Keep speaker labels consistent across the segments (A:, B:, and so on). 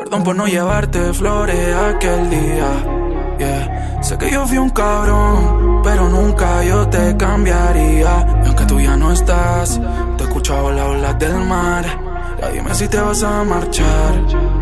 A: Perdón por no llevarte flores aquel día, yeah. Sé que yo fui un cabrón, pero nunca yo te cambiaría. Y aunque tú ya no estás, te he escuchado las olas del mar. Ya dime si te vas a marchar,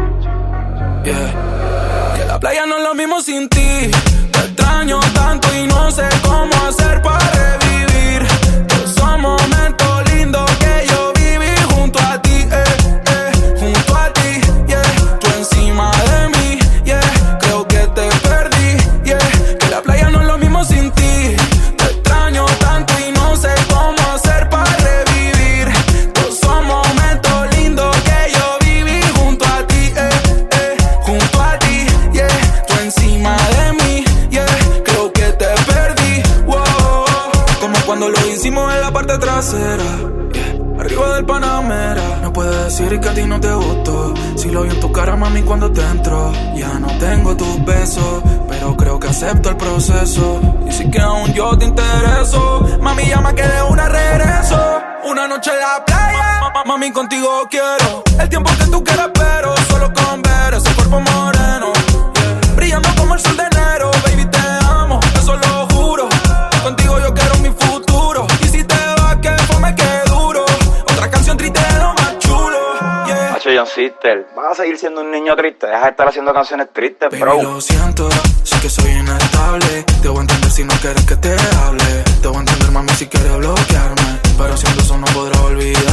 A: yeah. Que la playa no es lo mismo sin ti. Te extraño tanto y no sé cómo hacer para revivir esos momentos lindos que yo viví junto a ti, junto a ti, yeah. Tú encima de mí, yeah. Creo que te perdí, yeah. Que la playa no es lo mismo sin ti. Te extraño tanto y no sé cómo hacer para revivir esos momentos lindos que yo viví junto a ti, junto a ti, yeah. Tú encima de mí, yeah. Creo que te perdí, wow. Como cuando lo hicimos en la parte trasera, yeah. Arriba del Panamera. No puedes decir que a ti no te gustó. Si lo vi en tu cara, mami, cuando te entró. Ya no tengo tus besos, pero creo que acepto el proceso. Y si que aún yo te intereso, mami, llama que de una regreso. Una noche en la playa, mami, contigo quiero el tiempo que tú quieras, pero solo con ver ese cuerpo moreno, yeah. Brillando como el sol de enero. Baby, te amo, eso lo juro. Contigo yo quiero mi futuro. Y si te vas, que fome, que duro. Otra canción triste de lo más chulo, yeah.
B: Hacho, John Sister, vas a seguir siendo un niño triste. Deja de estar haciendo canciones tristes,
A: Baby,
B: bro.
A: lo siento, sé que soy inestable. Te voy a entender si no quieres que te hable. Te voy a entender, mami, si quieres bloquearme. Pero haciendo eso no podrás olvidar